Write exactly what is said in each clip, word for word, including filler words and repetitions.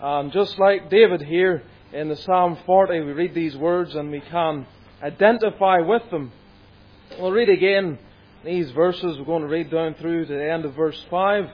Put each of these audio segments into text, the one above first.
And just like David here in the Psalm forty, we read these words and we can identify with them. We'll read again these verses. We're going to read down through to the end of verse five.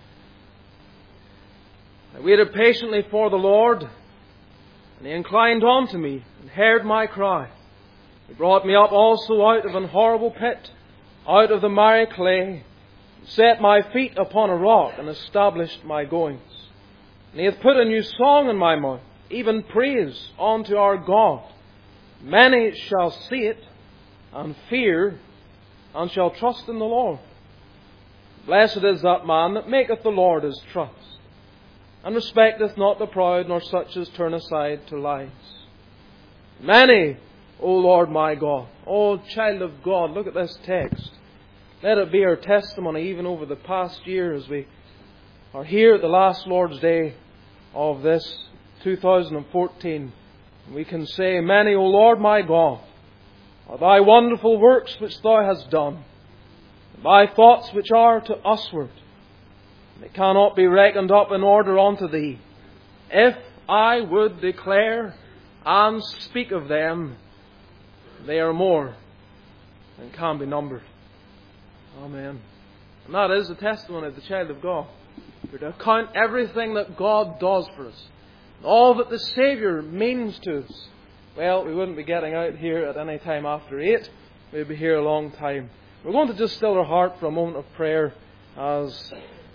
I waited patiently for the Lord, and He inclined unto me and heard my cry. He brought me up also out of an horrible pit, out of the miry clay, and set my feet upon a rock, and established my goings. And He hath put a new song in my mouth, even praise unto our God. Many shall see it, and fear, and shall trust in the Lord. Blessed is that man that maketh the Lord his trust, and respecteth not the proud, nor such as turn aside to lies. Many, O Lord my God, O child of God, look at this text. Let it be our testimony even over the past year as we are here at the last Lord's Day of this two thousand fourteen. We can say, many, O Lord my God, are Thy wonderful works which Thou hast done, and Thy thoughts which are to usward. They cannot be reckoned up in order unto Thee. If I would declare and speak of them, they are more than can be numbered. Amen. And that is the testimony of the child of God. We're to account everything that God does for us, all that the Saviour means to us. Well, we wouldn't be getting out here at any time after eight. We'd be here a long time. We're going to just still our heart for a moment of prayer, as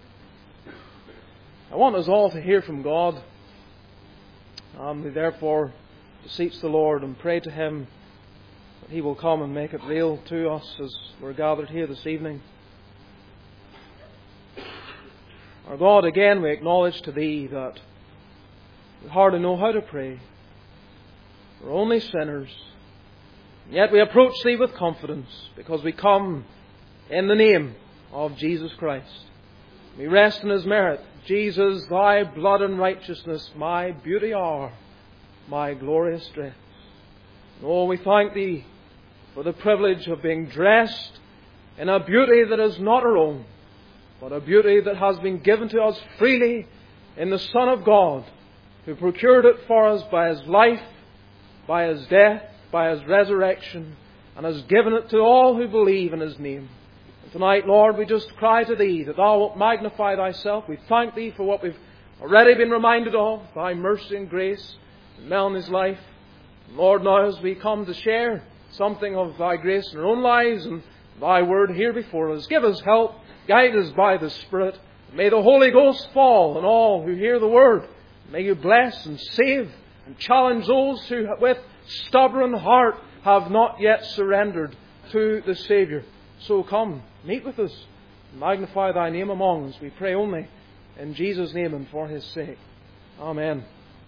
I want us all to hear from God. And we therefore beseech the Lord and pray to Him that He will come and make it real to us as we're gathered here this evening. Our God, again we acknowledge to Thee that we hardly know how to pray. We're only sinners. And yet we approach Thee with confidence because we come in the name of Jesus Christ. We rest in His merit. Jesus, Thy blood and righteousness, my beauty are, my glorious dress. And oh, we thank Thee for the privilege of being dressed in a beauty that is not our own, but a beauty that has been given to us freely in the Son of God, who procured it for us by His life, by His death, by His resurrection, and has given it to all who believe in His name. And tonight, Lord, we just cry to Thee that Thou wilt magnify Thyself. We thank Thee for what we've already been reminded of, Thy mercy and grace in Melanie's life. And Lord, now as we come to share something of Thy grace in our own lives and Thy word here before us, give us help, guide us by the Spirit. May the Holy Ghost fall on all who hear the word. May You bless and save and challenge those who with stubborn heart have not yet surrendered to the Saviour. So come, meet with us, magnify Thy name among us. We pray only in Jesus' name and for His sake. Amen.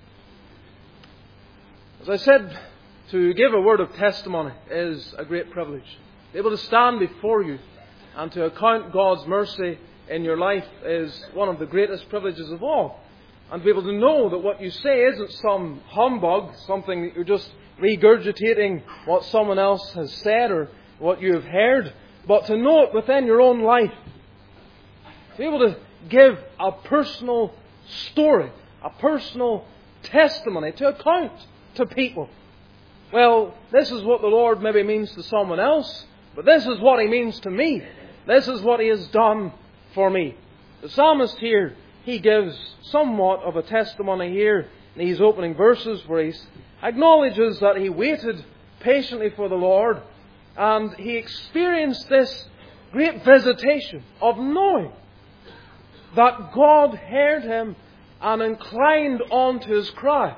As I said, to give a word of testimony is a great privilege. To be able to stand before you and to account God's mercy in your life is one of the greatest privileges of all. And to be able to know that what you say isn't some humbug, something that you're just regurgitating what someone else has said or what you have heard, but to know it within your own life. To be able to give a personal story, a personal testimony to account to people. Well, this is what the Lord maybe means to someone else, but this is what He means to me. This is what He has done for me. The psalmist here, he gives somewhat of a testimony here in these opening verses where he acknowledges that he waited patiently for the Lord and he experienced this great visitation of knowing that God heard him and inclined unto his cry.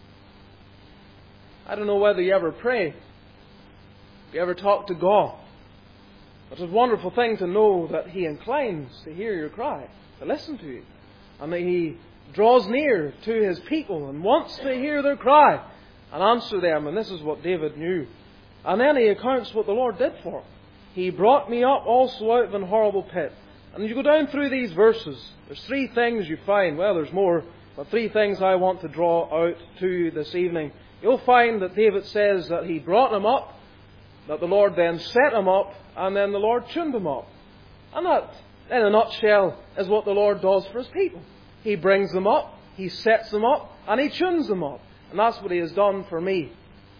I don't know whether you ever pray, if you ever talk to God. It's a wonderful thing to know that He inclines to hear your cry, to listen to you. And that He draws near to His people and wants to hear their cry and answer them. And this is what David knew. And then he accounts what the Lord did for him. He brought me up also out of an horrible pit. And you go down through these verses, there's three things you find. Well, there's more, but three things I want to draw out to you this evening. You'll find that David says that he brought him up, that the Lord then set him up, and then the Lord tuned him up. And that, in a nutshell, is what the Lord does for His people. He brings them up, He sets them up and He tunes them up. And that's what He has done for me.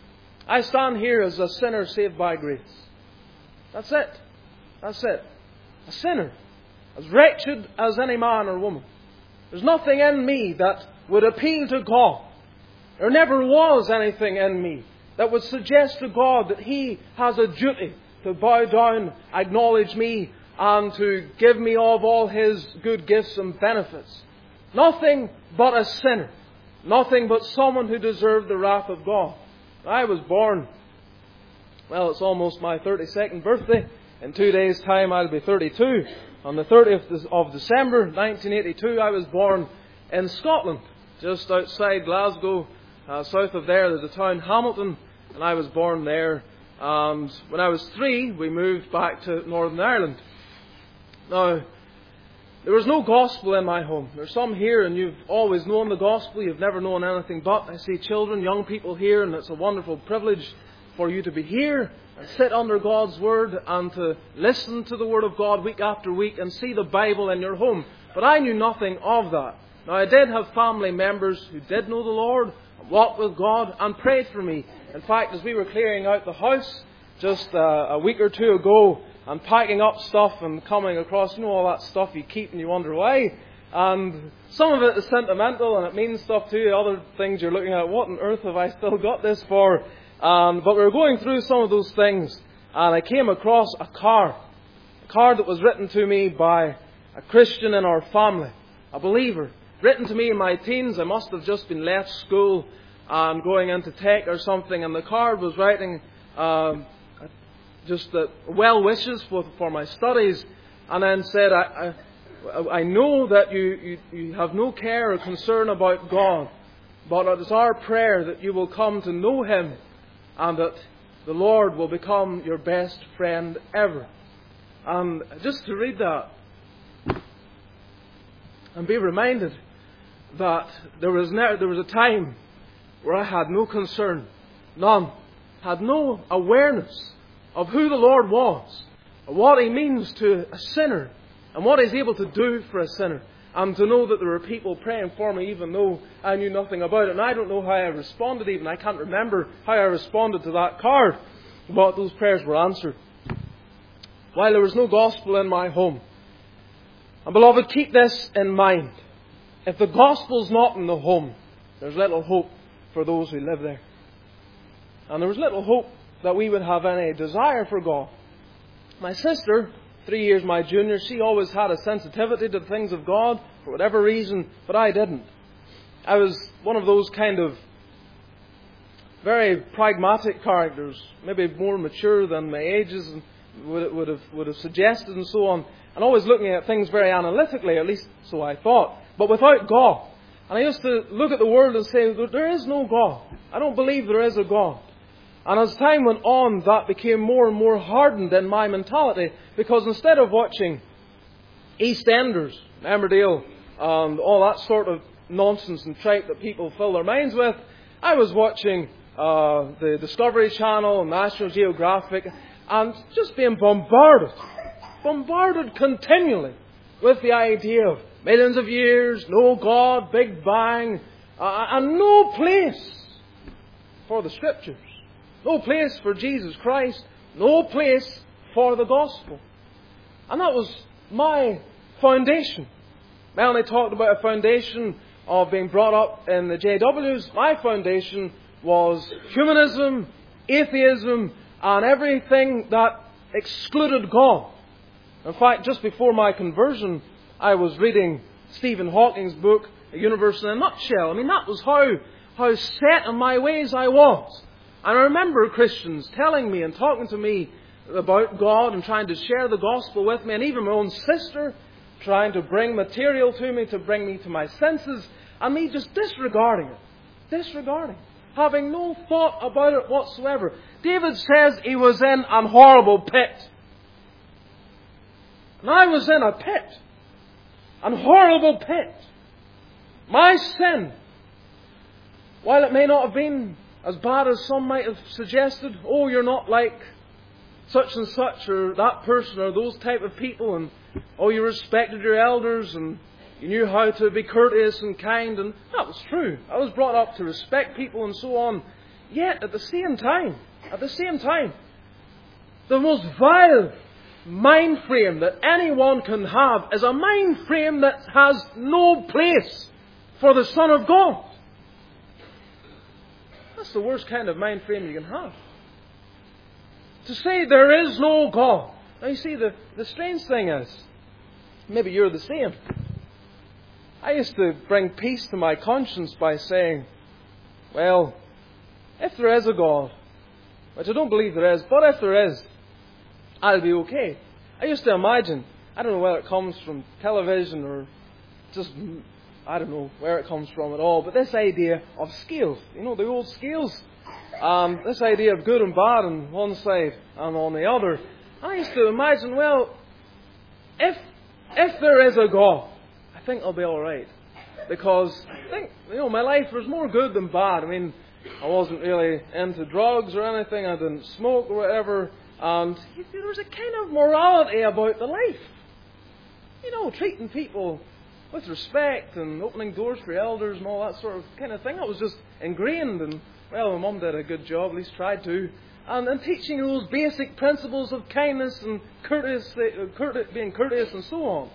I stand here as a sinner saved by grace. That's it. That's it. A sinner. As wretched as any man or woman. There's nothing in me that would appeal to God. There never was anything in me that would suggest to God that He has a duty to bow down, acknowledge me, and to give me of all His good gifts and benefits. Nothing but a sinner. Nothing but someone who deserved the wrath of God. I was born, well, it's almost my thirty-second birthday. In two days' time I'll be thirty-two. On the thirtieth of December nineteen eighty-two, I was born in Scotland, just outside Glasgow. Uh, south of there, there's a town, Hamilton, and I was born there. And when I was three, we moved back to Northern Ireland. Now, there was no gospel in my home. There's some here, and you've always known the gospel. You've never known anything but. I see children, young people here, and it's a wonderful privilege for you to be here and sit under God's Word and to listen to the Word of God week after week and see the Bible in your home. But I knew nothing of that. Now, I did have family members who did know the Lord, walked with God, and prayed for me. In fact, as we were clearing out the house just uh, a week or two ago, and packing up stuff and coming across, you know, all that stuff you keep and you wonder why. And some of it is sentimental and it means stuff to you. Other things you're looking at, what on earth have I still got this for? Um, but we were going through some of those things, and I came across a card. A card that was written to me by a Christian in our family, a believer. Written to me in my teens. I must have just been left school and going into tech or something. And the card was writing um, just uh, well wishes for, for my studies. And then said, I, I, I know that you, you, you have no care or concern about God. But it is our prayer that you will come to know Him and that the Lord will become your best friend ever. And just to read that and be reminded that there was ne- there was a time where I had no concern, none, had no awareness of who the Lord was, of what He means to a sinner, and what He's able to do for a sinner. And to know that there were people praying for me even though I knew nothing about it. And I don't know how I responded even. I can't remember how I responded to that card. But those prayers were answered. While there was no gospel in my home. And beloved, keep this in mind. If the gospel's not in the home, there's little hope for those who live there. And there was little hope that we would have any desire for God. My sister, three years my junior, she always had a sensitivity to the things of God for whatever reason, but I didn't. I was one of those kind of very pragmatic characters, maybe more mature than my ages and would, would have would have suggested and so on, and always looking at things very analytically, at least so I thought, but without God. And I used to look at the world and say, there is no God. I don't believe there is a God. And as time went on, that became more and more hardened in my mentality, because instead of watching EastEnders, Emmerdale, and all that sort of nonsense and tripe that people fill their minds with, I was watching uh, the Discovery Channel and National Geographic, and just being bombarded, bombarded continually with the idea of millions of years, no God, Big Bang, uh, and no place for the Scriptures. No place for Jesus Christ. No place for the gospel. And that was my foundation. Melanie talked about a foundation of being brought up in the J Ws. My foundation was humanism, atheism, and everything that excluded God. In fact, just before my conversion, I was reading Stephen Hawking's book, A Universe in a Nutshell. I mean, that was how, how set in my ways I was. And I remember Christians telling me and talking to me about God and trying to share the gospel with me, and even my own sister trying to bring material to me to bring me to my senses, and me just disregarding it. Disregarding it. Having no thought about it whatsoever. David says he was in an horrible pit. And I was in a pit. An horrible pit. My sin, while it may not have been as bad as some might have suggested, oh, you're not like such and such or that person or those type of people, and oh, you respected your elders, and You knew how to be courteous and kind, and that was true. I was brought up to respect people and so on. Yet, at the same time, at the same time, the most vile mind frame that anyone can have is a mind frame that has no place for the Son of God. That's the worst kind of mind frame you can have. To say there is no God. Now you see, the, the strange thing is, maybe you're the same. I used to bring peace to my conscience by saying, well, if there is a God, which I don't believe there is, but if there is, I'll be okay. I used to imagine, I don't know whether it comes from television or just, I don't know where it comes from at all, but this idea of scales, you know, the old scales, um, this idea of good and bad on one side and on the other. I used to imagine, well, if if there is a God, I think I'll be all right, because I think, you know, my life was more good than bad. I mean, I wasn't really into drugs or anything. I didn't smoke or whatever. And there was a kind of morality about the life. You know, treating people with respect and opening doors for elders and all that sort of kind of thing. That was just ingrained. And, well, my mum did a good job, at least tried to. And, and teaching those basic principles of kindness and courteous, uh, courteous, being courteous and so on.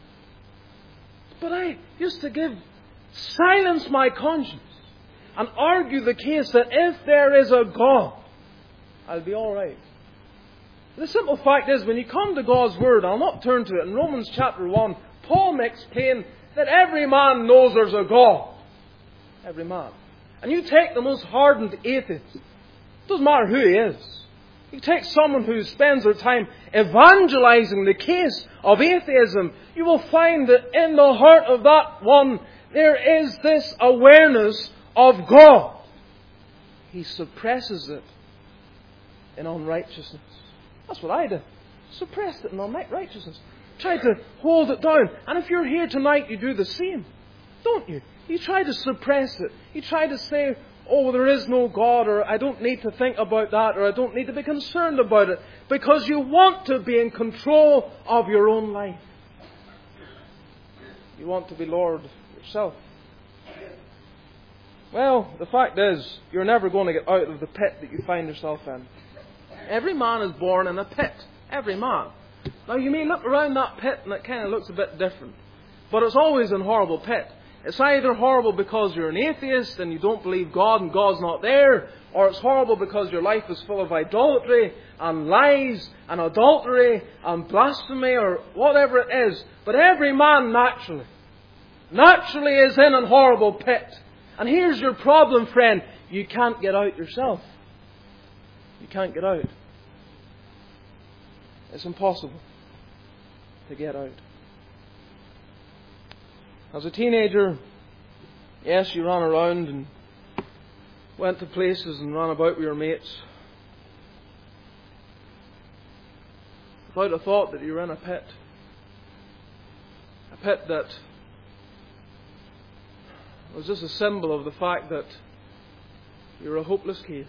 But I used to give, silence my conscience and argue the case that if there is a God, I'll be all right. The simple fact is, when you come to God's Word, I'll not turn to it, in Romans chapter one, Paul makes plain that every man knows there's a God. Every man. And you take the most hardened atheist, it doesn't matter who he is. You take someone who spends their time evangelizing the case of atheism, you will find that in the heart of that one, there is this awareness of God. He suppresses it in unrighteousness. That's what I did. Suppressed it in unrighteousness. Tried to hold it down. And if you're here tonight, you do the same. Don't you? You try to suppress it. You try to say, oh, there is no God, or I don't need to think about that, or I don't need to be concerned about it, because you want to be in control of your own life. You want to be Lord yourself. Well, the fact is, you're never going to get out of the pit that you find yourself in. Every man is born in a pit. Every man. Now, you may look around that pit and it kind of looks a bit different. But it's always a horrible pit. It's either horrible because you're an atheist and you don't believe God and God's not there, or it's horrible because your life is full of idolatry and lies and adultery and blasphemy or whatever it is. But every man naturally, naturally is in a horrible pit. And here's your problem, friend. You can't get out yourself. You can't get out. It's impossible to get out. As a teenager, yes, you ran around and went to places and ran about with your mates without a thought that you were in a pit. A pit that was just a symbol of the fact that you're a hopeless case.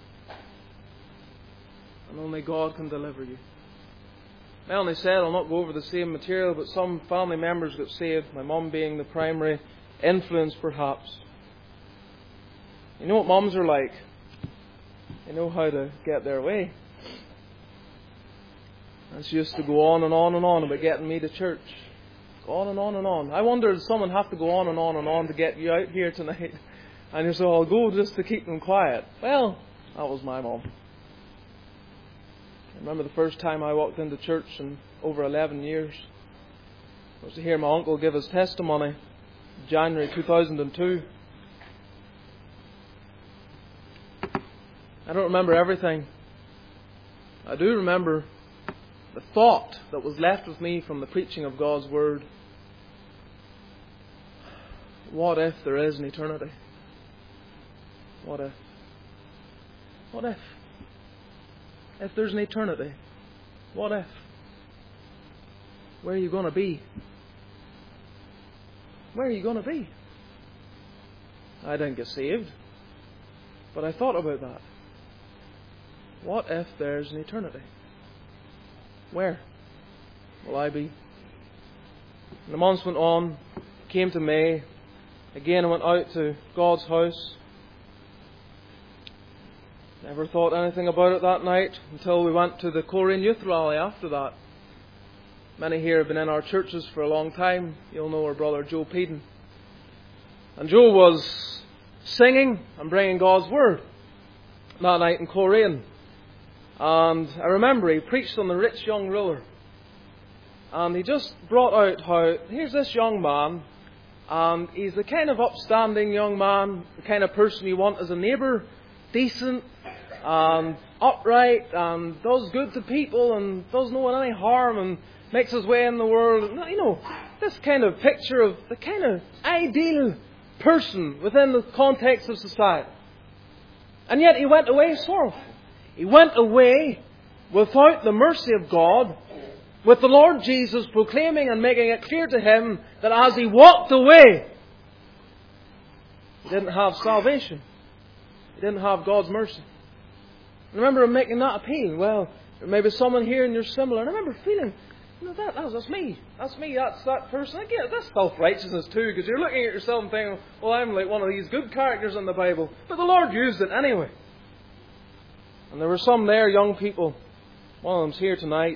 And only God can deliver you. Melanie said, I'll not go over the same material, but some family members got saved, my mum being the primary influence perhaps. You know what mums are like? They know how to get their way. And she used to go on and on and on about getting me to church. Go on and on and on. I wonder, does someone have to go on and on and on to get you out here tonight? And you say, I'll go just to keep them quiet. Well, that was my mum. I remember the first time I walked into church in over eleven years. I was to hear my uncle give his testimony in January two thousand two. I don't remember everything. I do remember the thought that was left with me from the preaching of God's Word. What if there is an eternity? What if? What if? If there's an eternity, what if? Where are you going to be? Where are you going to be? I didn't get saved, but I thought about that. What if there's an eternity? Where will I be? And the months went on. came to May. Again, I went out to God's house. Never thought anything about it that night until we went to the Coleraine Youth Rally after that. Many here have been in our churches for a long time. You'll know our brother Joe Peden. And Joe was singing and bringing God's Word that night in Coleraine. And I remember he preached on the rich young ruler. And he just brought out how, here's this young man, and he's the kind of upstanding young man, the kind of person you want as a neighbour, decent and upright and does good to people and doesn't know any harm and makes his way in the world. You know, this kind of picture of the kind of ideal person within the context of society. And yet he went away sorrowful. He went away without the mercy of God, with the Lord Jesus proclaiming and making it clear to him that as he walked away, he didn't have salvation. He didn't have God's mercy. I remember him making that appeal. Well, there may be someone here and you're similar. And I remember feeling, you know, that, that's, that's me. That's me. That's that person. Again, that's self-righteousness too, because you're looking at yourself and thinking, well, I'm like one of these good characters in the Bible. But the Lord used it anyway. And there were some there, young people. One of them's here tonight.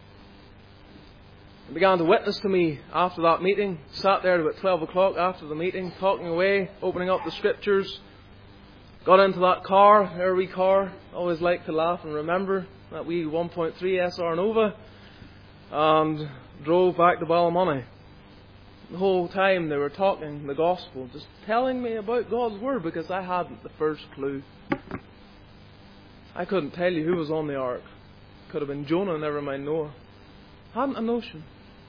They began to witness to me after that meeting. Sat there at about twelve o'clock after the meeting, talking away, opening up the Scriptures. Got into that car, our wee car. Always like to laugh and remember that wee one point three S R Nova. And drove back to Ballymoney. The whole time they were talking the gospel, just telling me about God's Word, because I hadn't the first clue. I couldn't tell you who was on the ark. Could have been Jonah, never mind Noah. Hadn't a notion.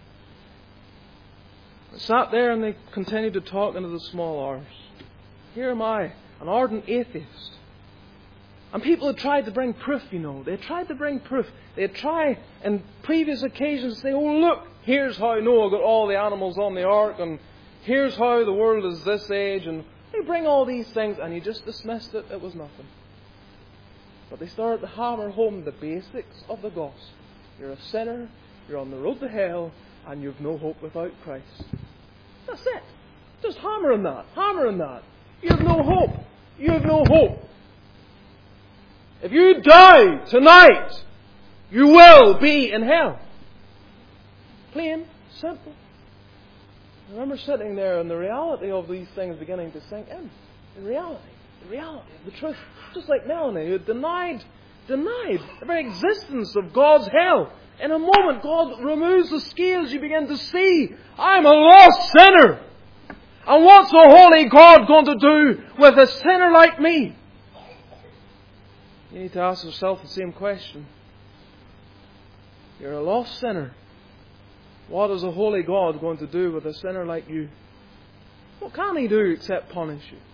I sat there and they continued to talk into the small hours. Here am I, an ardent atheist. And people had tried to bring proof, you know. They had tried to bring proof. They had tried in previous occasions to say, oh look, here's how Noah got all the animals on the ark, and here's how the world is this age, and they bring all these things, and you just dismissed it. It was nothing. But they started to hammer home the basics of the gospel. You're a sinner, you're on the road to hell, and you've no hope without Christ. That's it. Just hammering that, hammering that. You have no hope. You have no hope. If you die tonight, you will be in hell. Plain, simple. I remember sitting there and the reality of these things beginning to sink in. The reality. The reality of the truth. Just like Melanie, who had denied, denied the very existence of God's hell. In a moment, God removes the scales. You begin to see, I'm a lost sinner. And what's a holy God going to do with a sinner like me? You need to ask yourself the same question. You're a lost sinner. What is a holy God going to do with a sinner like you? What can He do except punish you?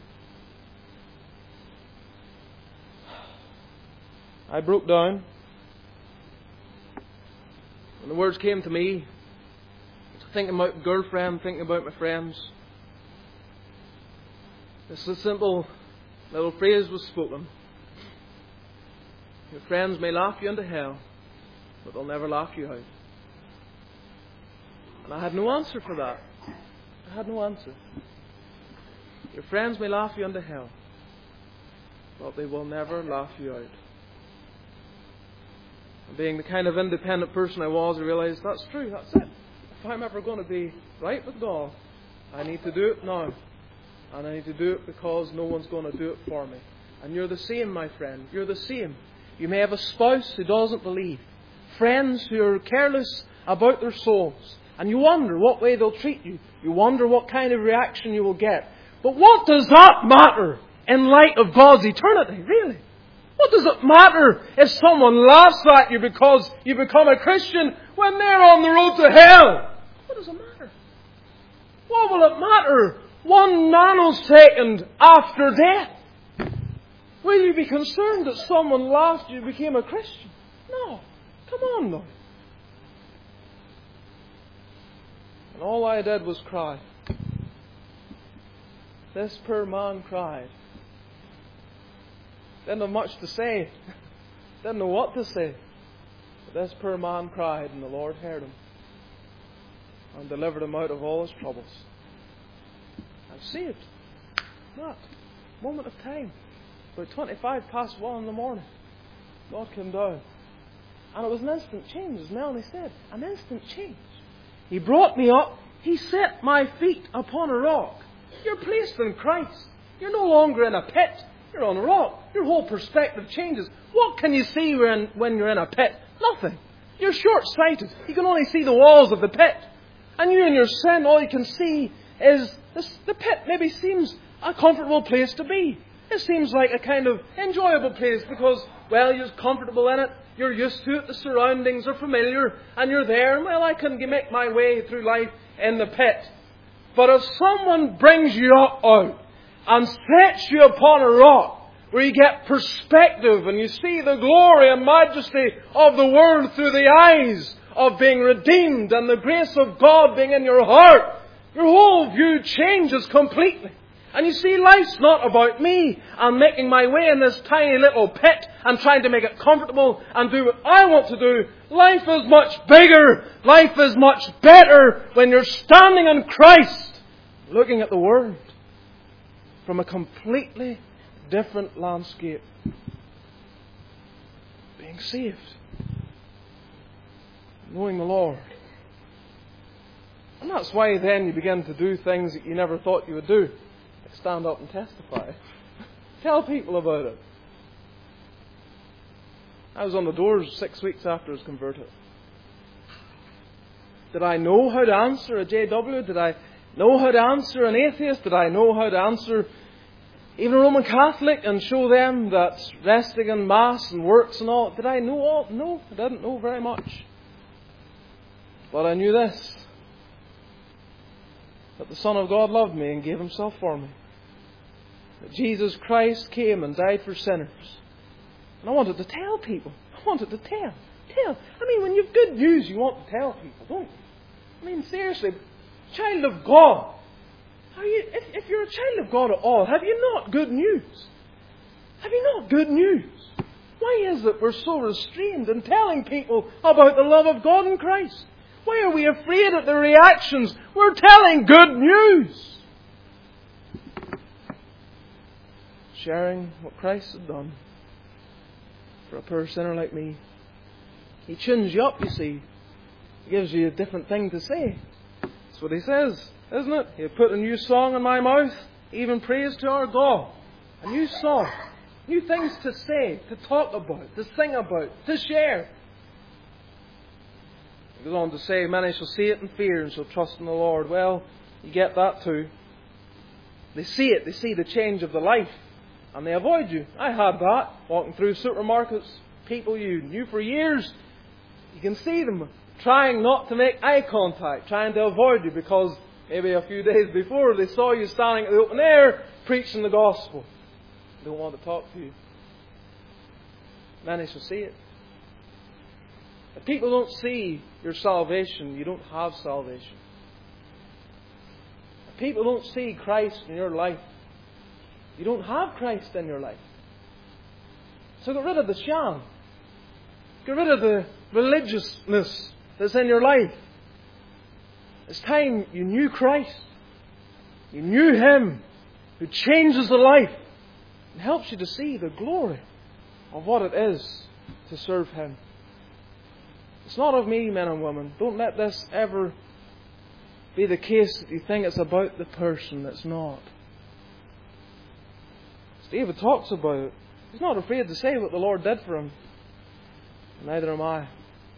I broke down. When the words came to me, thinking about girlfriend, thinking about my friends, this simple little phrase was spoken. Your friends may laugh you into hell, but they'll never laugh you out. And I had no answer for that. I had no answer. Your friends may laugh you into hell, but they will never laugh you out. And being the kind of independent person I was, I realised that's true, that's it. If I'm ever going to be right with God, I need to do it now. And I need to do it because no one's going to do it for me. And you're the same, my friend. You're the same. You may have a spouse who doesn't believe. Friends who are careless about their souls. And you wonder what way they'll treat you. You wonder what kind of reaction you will get. But what does that matter in light of God's eternity, really? What does it matter if someone laughs at you because you become a Christian when they're on the road to hell? What does it matter? What will it matter one nanosecond after death? Will you be concerned that someone laughed you became a Christian? No. Come on, now. And all I did was cry. This poor man cried. Didn't have much to say. Didn't know what to say. But this poor man cried, and the Lord heard him and delivered him out of all his troubles. I'm saved. Not moment of time. About twenty-five past one in the morning, God came down. And it was an instant change, as Melanie said. An instant change. He brought me up. He set my feet upon a rock. You're placed in Christ. You're no longer in a pit. You're on a rock. Your whole perspective changes. What can you see when, when you're in a pit? Nothing. You're short-sighted. You can only see the walls of the pit. And you in your sin, all you can see is this, the pit maybe seems a comfortable place to be. It seems like a kind of enjoyable place because, well, you're comfortable in it. You're used to it. The surroundings are familiar. And you're there. And, well, I can make my way through life in the pit. But if someone brings you up out and sets you upon a rock where you get perspective and you see the glory and majesty of the world through the eyes of being redeemed and the grace of God being in your heart, your whole view changes completely. And you see, life's not about me and making my way in this tiny little pit and trying to make it comfortable and do what I want to do. Life is much bigger. Life is much better when you're standing in Christ, looking at the world from a completely different landscape. Being saved. Knowing the Lord. And that's why then you begin to do things that you never thought you would do. Like stand up and testify. Tell people about it. I was on the doors six weeks after I was converted. Did I know how to answer a J W? Did I know how to answer an atheist? Did I know how to answer even a Roman Catholic and show them that resting in Mass and works and all? Did I know all? No, I didn't know very much. But I knew this, that the Son of God loved me and gave Himself for me. That Jesus Christ came and died for sinners. And I wanted to tell people. I wanted to tell. Tell. I mean, when you've good news, you want to tell people, don't you? I mean, seriously, child of God. Are you, if, if you're a child of God at all, have you not good news? Have you not good news? Why is it we're so restrained in telling people about the love of God in Christ? Why are we afraid of the reactions? We're telling good news. Sharing what Christ had done for a poor sinner like me. He tunes you up, you see. He gives you a different thing to say. That's what He says, isn't it? He put a new song in my mouth, even praise to our God. A new song. New things to say, to talk about, to sing about, to share. He goes on to say, many shall see it and fear and shall trust in the Lord. Well, you get that too. They see it, they see the change of the life, and they avoid you. I had that, walking through supermarkets, people you knew for years. You can see them trying not to make eye contact, trying to avoid you because maybe a few days before they saw you standing at the open air preaching the gospel. They don't want to talk to you. Many shall see it. If people don't see your salvation, you don't have salvation. If people don't see Christ in your life, you don't have Christ in your life. So get rid of the sham. Get rid of the religiousness that's in your life. It's time you knew Christ. You knew Him who changes the life and helps you to see the glory of what it is to serve Him. It's not of me, men and women. Don't let this ever be the case that you think it's about the person. It's not. As David talks about it, he's not afraid to say what the Lord did for him. Neither am I.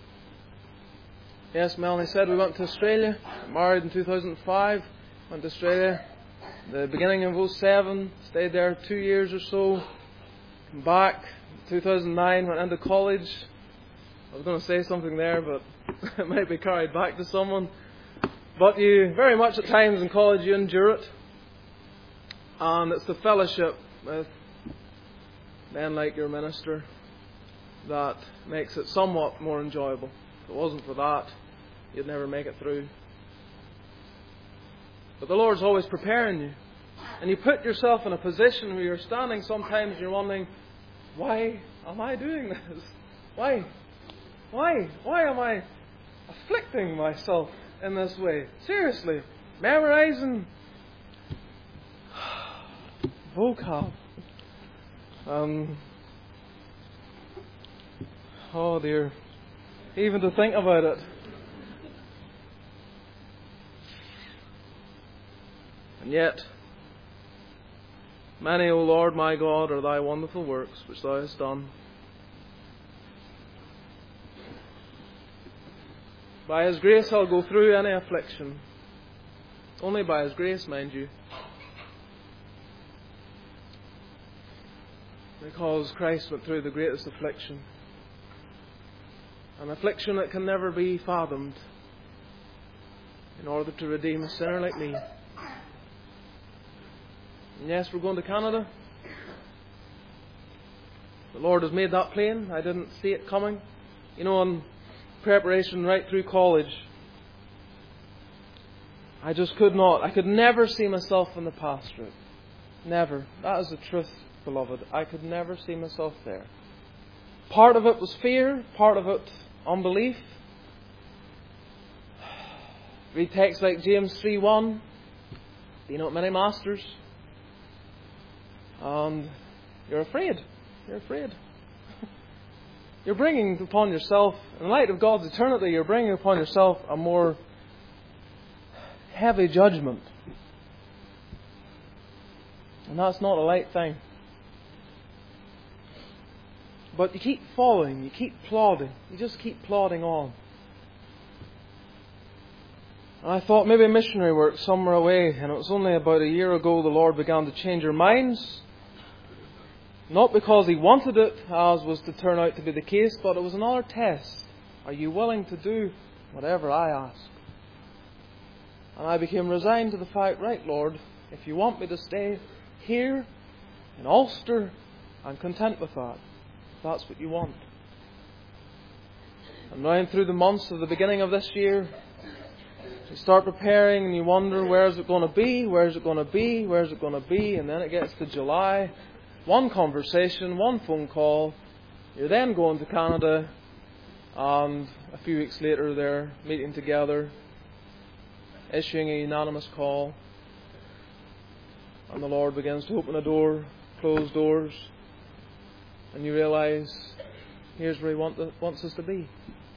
Yes, Melanie said we went to Australia. Married in two thousand five. Went to Australia the beginning of oh seven. Stayed there two years or so. Came back in two thousand nine. Went into college. I was going to say something there, but it might be carried back to someone. But you, very much at times in college, you endure it. And it's the fellowship with men like your minister that makes it somewhat more enjoyable. If it wasn't for that, you'd never make it through. But the Lord's always preparing you. And you put yourself in a position where you're standing sometimes and you're wondering, why am I doing this? Why? Why? Why am I afflicting myself in this way? Seriously, memorizing vocab. Um, oh dear. Even to think about it. And yet, many, O Lord my God, are thy wonderful works which thou hast done. By His grace I'll go through any affliction. Only by His grace, mind you. Because Christ went through the greatest affliction. An affliction that can never be fathomed in order to redeem a sinner like me. And yes, we're going to Canada. The Lord has made that plain. I didn't see it coming. You know, in preparation right through college, I just could not. I could never see myself in the pastorate. Never. That is the truth, beloved. I could never see myself there. Part of it was fear. Part of it, unbelief. Read texts like James three one. Be not many masters. And you're afraid. You're afraid. You're bringing upon yourself, in light of God's eternity, you're bringing upon yourself a more heavy judgment. And that's not a light thing. But you keep following, you keep plodding, you just keep plodding on. And I thought maybe missionary work somewhere away, and it was only about a year ago the Lord began to change our minds. Not because He wanted it, as was to turn out to be the case, but it was another test. Are you willing to do whatever I ask? And I became resigned to the fact, right, Lord, if you want me to stay here in Ulster, I'm content with that. If that's what you want. And now through the months of the beginning of this year, you start preparing and you wonder, where is it going to be? Where is it going to be? Where is it going to be? And then it gets to July. One conversation, one phone call. You're then going to Canada, and a few weeks later they're meeting together, issuing a unanimous call, and the Lord begins to open a door, close doors, and you realise here's where He want to, wants us to be.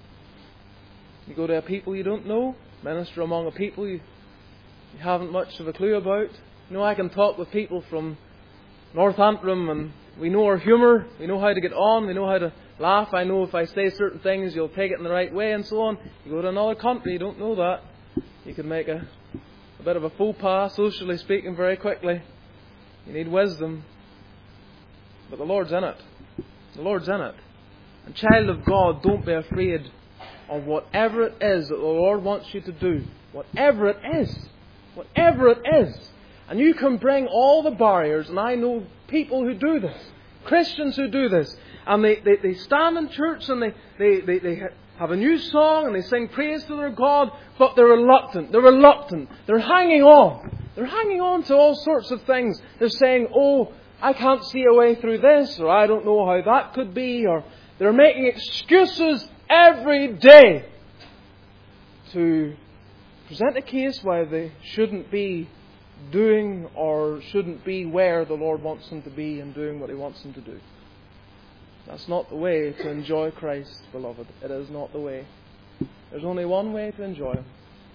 You go to a people you don't know, minister among a people you, you haven't much of a clue about. You know, I can talk with people from North Antrim, and we know our humour, we know how to get on, we know how to laugh. I know if I say certain things, you'll take it in the right way, and so on. You go to another country, you don't know that. You can make a, a bit of a faux pas, socially speaking, very quickly. You need wisdom. But the Lord's in it. The Lord's in it. And child of God, don't be afraid of whatever it is that the Lord wants you to do. Whatever it is. Whatever it is. And you can bring all the barriers, and I know people who do this, Christians who do this, and they, they, they stand in church and they, they, they, they have a new song and they sing praise to their God, but they're reluctant, they're reluctant, they're hanging on, they're hanging on to all sorts of things. They're saying, oh, I can't see a way through this, or I don't know how that could be, or they're making excuses every day to present a case why they shouldn't be doing or shouldn't be where the Lord wants them to be and doing what He wants them to do. That's not the way to enjoy Christ, beloved. It is not the way. There's only one way to enjoy Him.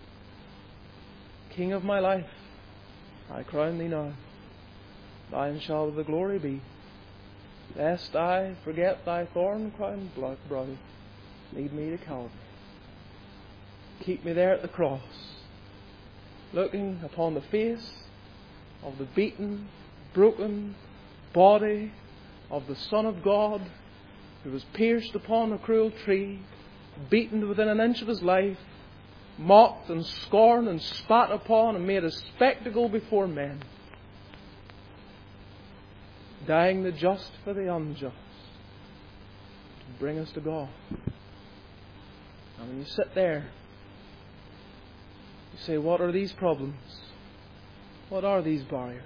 King of my life, I crown Thee now. Thine shall the glory be. Lest I forget Thy thorn-crowned brow, lead me to Calvary. Keep me there at the cross, looking upon the face of the beaten, broken body of the Son of God, who was pierced upon a cruel tree, beaten within an inch of His life, mocked and scorned and spat upon and made a spectacle before men, dying the just for the unjust, to bring us to God. And when you sit there, you say, what are these problems? What are these barriers?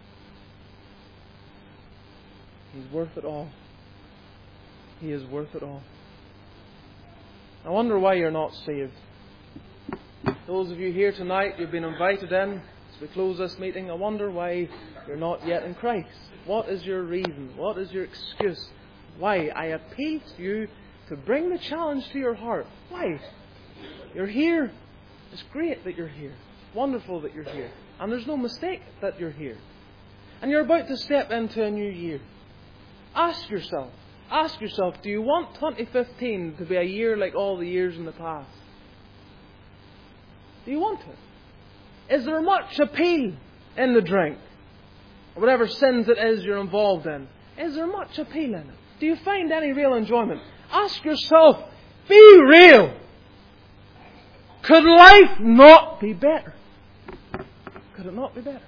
He's worth it all. He is worth it all. I wonder why you're not saved. Those of you here tonight, you've been invited in. It's we close this meeting, I wonder why you're not yet in Christ. What is your reason? What is your excuse? Why? I appeal to you to bring the challenge to your heart. Why? You're here. It's great that you're here. It's wonderful that you're here. And there's no mistake that you're here. And you're about to step into a new year. Ask yourself, ask yourself, do you want twenty fifteen to be a year like all the years in the past? Do you want it? Is there much appeal in the drink? Or whatever sins it is you're involved in. Is there much appeal in it? Do you find any real enjoyment? Ask yourself, be real. Could life not be better? Could it not be better?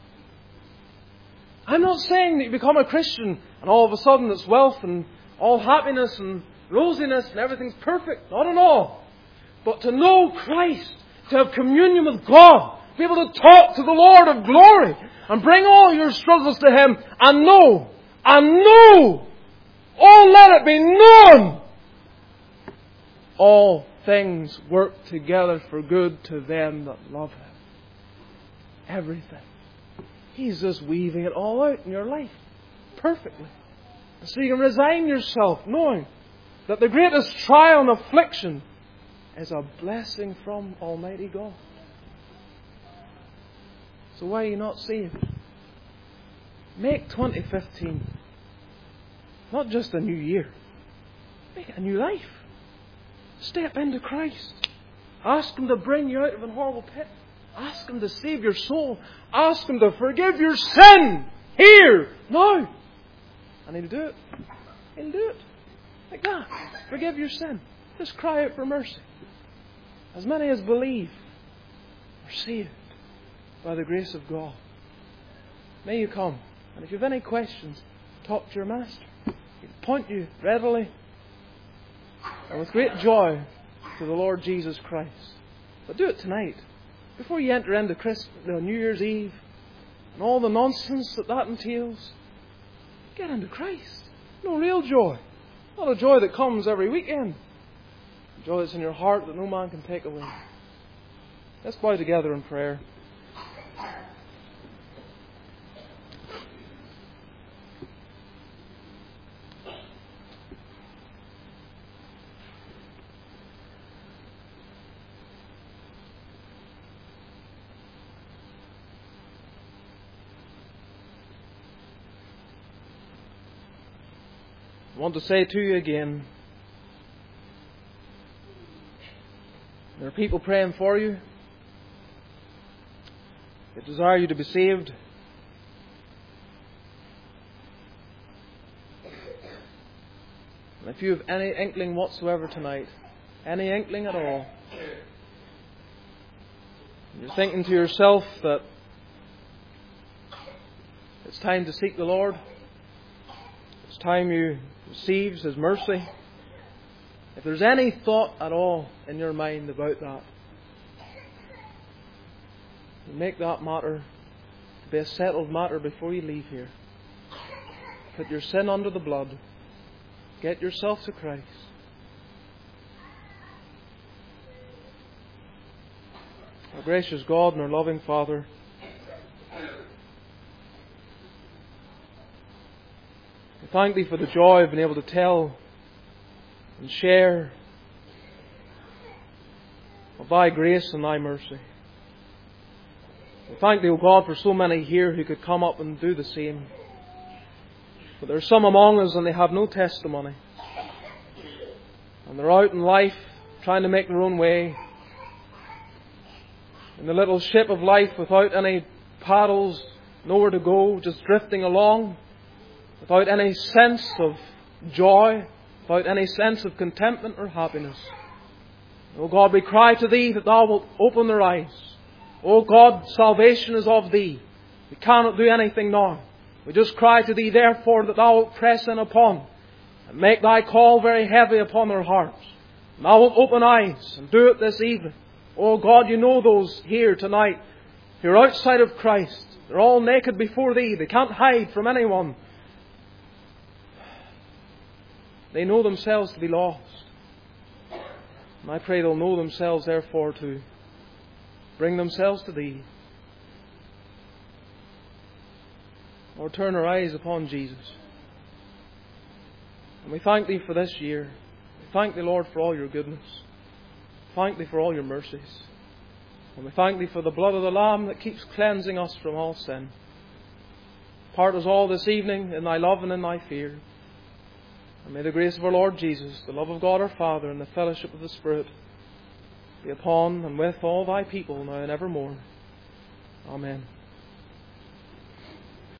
I'm not saying that you become a Christian and all of a sudden it's wealth and all happiness and rosiness and everything's perfect. Not at all. But to know Christ, to have communion with God, be able to talk to the Lord of glory and bring all your struggles to Him and know, and know, oh, let it be known, all things work together for good to them that love Him. Everything. He's just weaving it all out in your life perfectly. And so you can resign yourself knowing that the greatest trial and affliction is a blessing from Almighty God. So why are you not saved? Make twenty fifteen not just a new year. Make it a new life. Step into Christ. Ask Him to bring you out of an horrible pit. Ask Him to save your soul. Ask Him to forgive your sin. Here, now. And He'll do it. He'll do it. Like that. Forgive your sin. Just cry out for mercy. As many as believe are saved by the grace of God. May you come. And if you have any questions, talk to your Master. He'll point you readily and with great joy to the Lord Jesus Christ. But do it tonight. Before you enter into Christ, uh, New Year's Eve and all the nonsense that that entails, get into Christ. No real joy. Not a joy that comes every weekend. A joy that's in your heart that no man can take away. Let's bow together in prayer. I want to say to you again, there are people praying for you. They desire you to be saved. And if you have any inkling whatsoever tonight, any inkling at all, you're thinking to yourself that it's time to seek the Lord, it's time you receives His mercy. If there's any thought at all in your mind about that, make that matter to be a settled matter before you leave here. Put your sin under the blood. Get yourself to Christ. Our gracious God and our loving Father, we thank Thee for the joy of being able to tell and share of Thy grace and Thy mercy. We thank Thee, O God, for so many here who could come up and do the same. But there are some among us and they have no testimony. And they're out in life trying to make their own way. In the little ship of life without any paddles, nowhere to go, just drifting along. Without any sense of joy, without any sense of contentment or happiness. O God, we cry to Thee that Thou wilt open their eyes. O God, salvation is of Thee. We cannot do anything now. We just cry to Thee, therefore, that Thou wilt press in upon and make Thy call very heavy upon their hearts. And Thou wilt open eyes and do it this evening. O God, You know those here tonight who are outside of Christ. They're all naked before Thee. They can't hide from anyone. They know themselves to be lost. And I pray they'll know themselves, therefore, to bring themselves to Thee. Lord, turn our eyes upon Jesus. And we thank Thee for this year. We thank Thee, Lord, for all Your goodness. Thank Thee for all Your mercies. And we thank Thee for the blood of the Lamb that keeps cleansing us from all sin. Part us all this evening in Thy love and in Thy fear. And may the grace of our Lord Jesus, the love of God our Father, and the fellowship of the Spirit be upon and with all Thy people now and evermore. Amen.